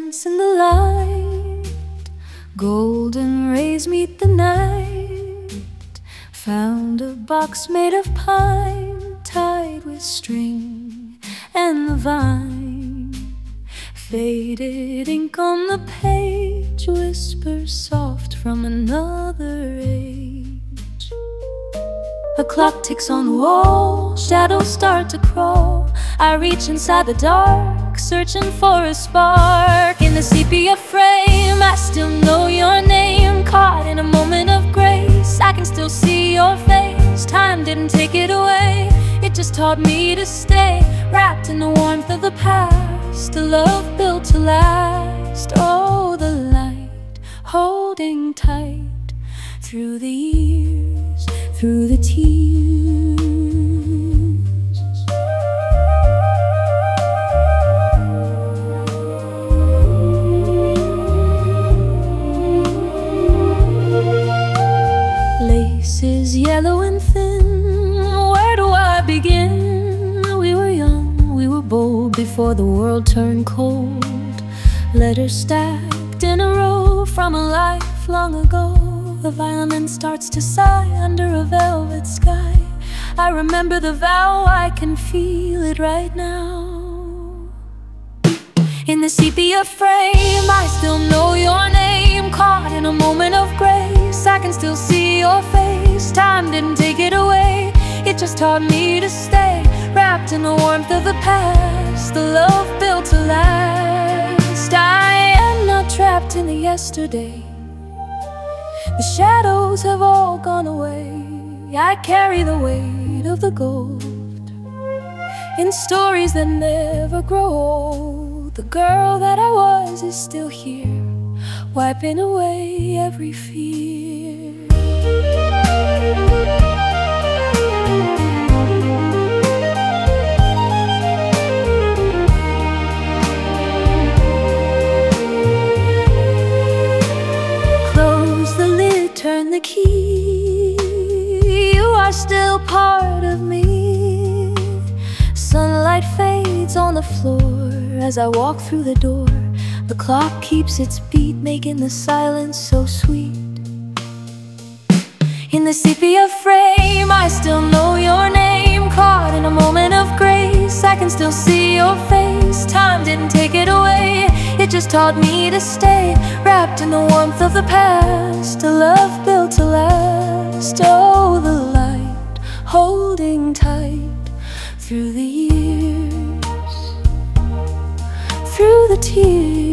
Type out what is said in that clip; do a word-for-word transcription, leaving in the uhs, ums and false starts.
dance in the light. Golden rays meet the night. Found a box made of pine, tied with string and the vine. Faded ink on the page, whispers soft from another age. A clock ticks on the wall, shadows start to crawl. I reach inside the dark, searching for a spark. In the sepia frame, I still know your name. Caught in a moment of grace, I can still see your face. Time didn't take it away, it just taught me to stay. Wrapped in the warmth of the past, a love built to last. Oh, the light, holding tight through the years, through the tears. Laces yellow and thin, where do I begin? We were young, we were bold, before the world turned cold. Letters stacked in a row from a life long ago. The violin starts to sigh under a velvet sky. I remember the vow, I can feel it right now. In the sepia frame, I still know your name. Caught in a moment of grace, I can still see your face. Time didn't take it away, it just taught me to stay. Wrapped in the warmth of the past, the love built to last. I am not trapped in the yesterday, the shadows have all gone away. I carry the weight of the gold in stories that never grow old. The girl that I was is still here, wiping away every fear. Close the lid, turn the key. You are still part of me. Sunlight fades on the floor as I walk through the door. The clock keeps its beat, making the silence so sweet. In the sepia frame, I still know your name. Caught in a moment of grace, I can still see your face. Time didn't take it away, it just taught me to stay. Wrapped in the warmth of the past, a love built to last. Oh, the light, holding tight through the years, through the tears.